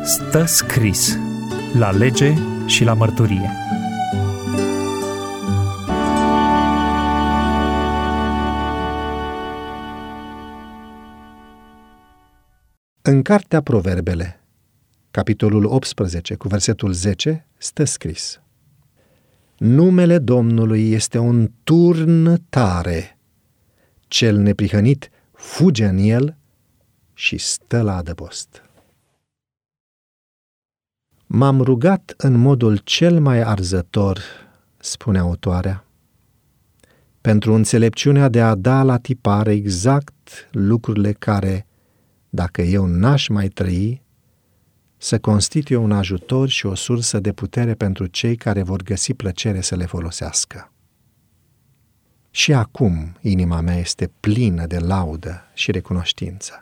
Stă scris la lege și la mărturie. În cartea Proverbele, capitolul 18, cu versetul 10, stă scris: Numele Domnului este un turn tare, cel neprihănit fuge în el și stă la adăpost. M-am rugat în modul cel mai arzător, spune autoarea, pentru înțelepciunea de a da la tipare exact lucrurile care, dacă eu n-aș mai trăi, să constituie un ajutor și o sursă de putere pentru cei care vor găsi plăcere să le folosească. Și acum inima mea este plină de laudă și recunoștință.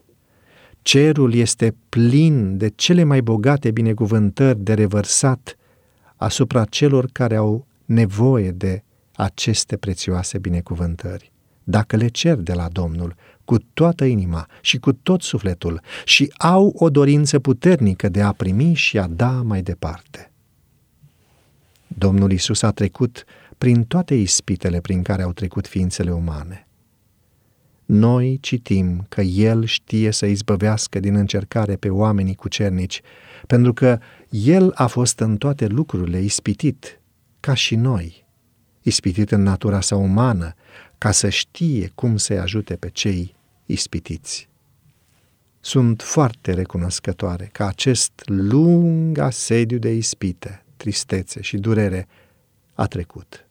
Cerul este plin de cele mai bogate binecuvântări de revărsat asupra celor care au nevoie de aceste prețioase binecuvântări, dacă le cer de la Domnul cu toată inima și cu tot sufletul și au o dorință puternică de a primi și a da mai departe. Domnul Iisus a trecut prin toate ispitele prin care au trecut ființele umane. Noi citim că El știe să izbăvească din încercare pe oamenii cucernici, pentru că El a fost în toate lucrurile ispitit, ca și noi, ispitit în natura sa umană, ca să știe cum să-i ajute pe cei ispitiți. Sunt foarte recunoscătoare că acest lung asediu de ispite, tristețe și durere a trecut.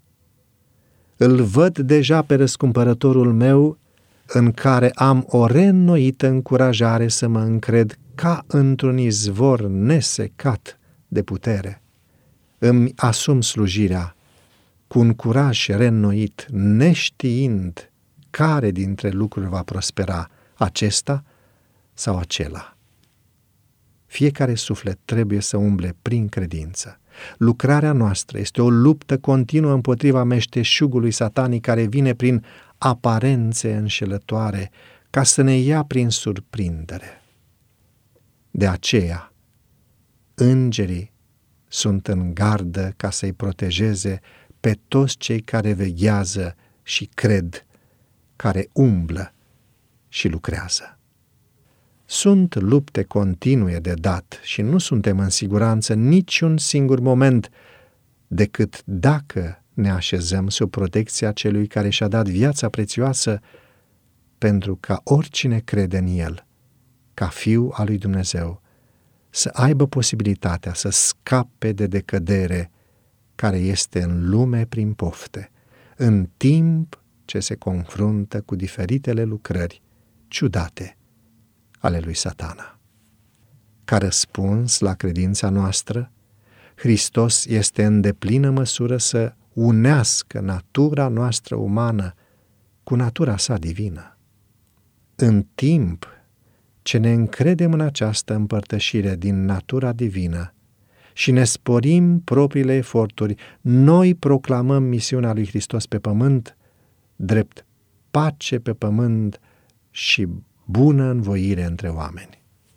Îl văd deja pe răscumpărătorul meu, în care am o reînnoită încurajare să mă încred ca într-un izvor nesecat de putere. Îmi asum slujirea cu un curaj reînnoit, neștiind care dintre lucruri va prospera, acesta sau acela. Fiecare suflet trebuie să umble prin credință. Lucrarea noastră este o luptă continuă împotriva meșteșugului satanic care vine prin aparențe înșelătoare ca să ne ia prin surprindere. De aceea, îngerii sunt în gardă ca să-i protejeze pe toți cei care veghează și cred, care umblă și lucrează. Sunt lupte continue de dat și nu suntem în siguranță niciun singur moment decât dacă ne așezăm sub protecția celui care și-a dat viața prețioasă pentru ca oricine crede în El, ca Fiu al lui Dumnezeu, să aibă posibilitatea să scape de decădere care este în lume prin pofte, în timp ce se confruntă cu diferitele lucrări ciudate ale lui Satana. Ca răspuns la credința noastră, Hristos este în deplină măsură să unească natura noastră umană cu natura sa divină. În timp ce ne încredem în această împărtășire din natura divină și ne sporim propriile eforturi, noi proclamăm misiunea lui Hristos pe pământ, drept pace pe pământ și bună învoire între oameni.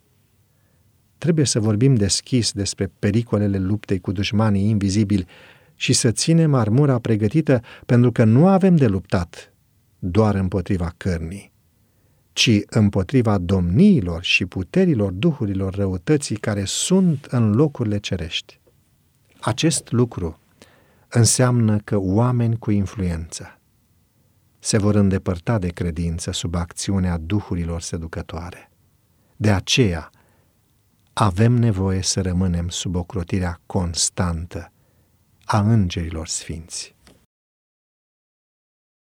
Trebuie să vorbim deschis despre pericolele luptei cu dușmanii invizibili și să ținem armura pregătită, pentru că nu avem de luptat doar împotriva cărnii, ci împotriva domniilor și puterilor duhurilor răutății care sunt în locurile cerești. Acest lucru înseamnă că oameni cu influență se vor îndepărta de credință sub acțiunea duhurilor seducătoare. De aceea avem nevoie să rămânem sub ocrotirea constantă a îngerilor sfinți.